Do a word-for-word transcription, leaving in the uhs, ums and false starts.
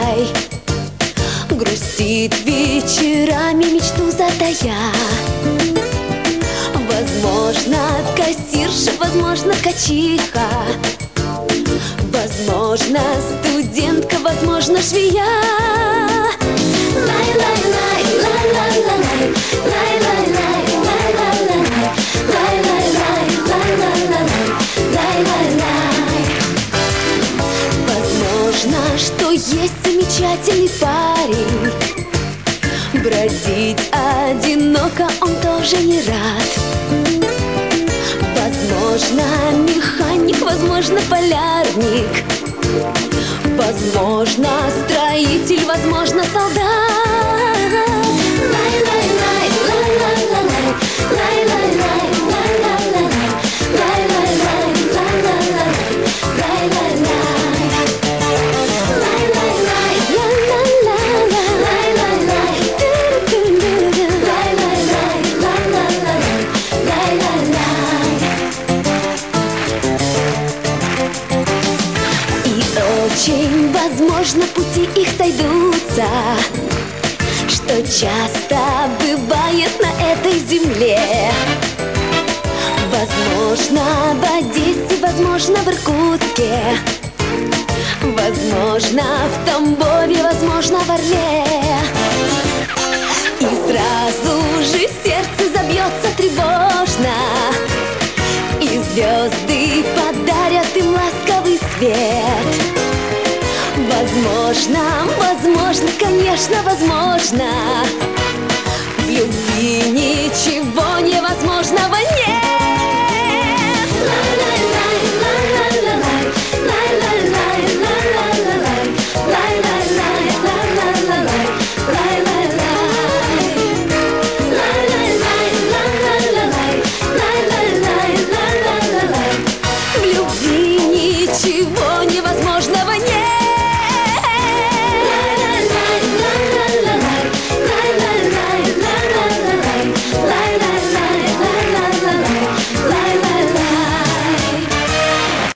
край. Грустит вечерами, мечту затая. Возможно, кассирша, возможно, ткачиха, возможно, студентка, возможно, швея. Возможно, что есть замечательный парень, бродить одиноко он тоже не рад. Возможно, механик, возможно, полярник, возможно, строитель, возможно, солдат. Очень возможно, пути их сойдутся, что часто бывает на этой земле. Возможно, в Одессе, возможно, в Иркутске, возможно, в Тамбове, возможно, в Орле. И сразу же сердце забьется тревожно, и звезды подарят им ласковый свет. Возможно, возможно, конечно, возможно, в любви ничего невозможного нет.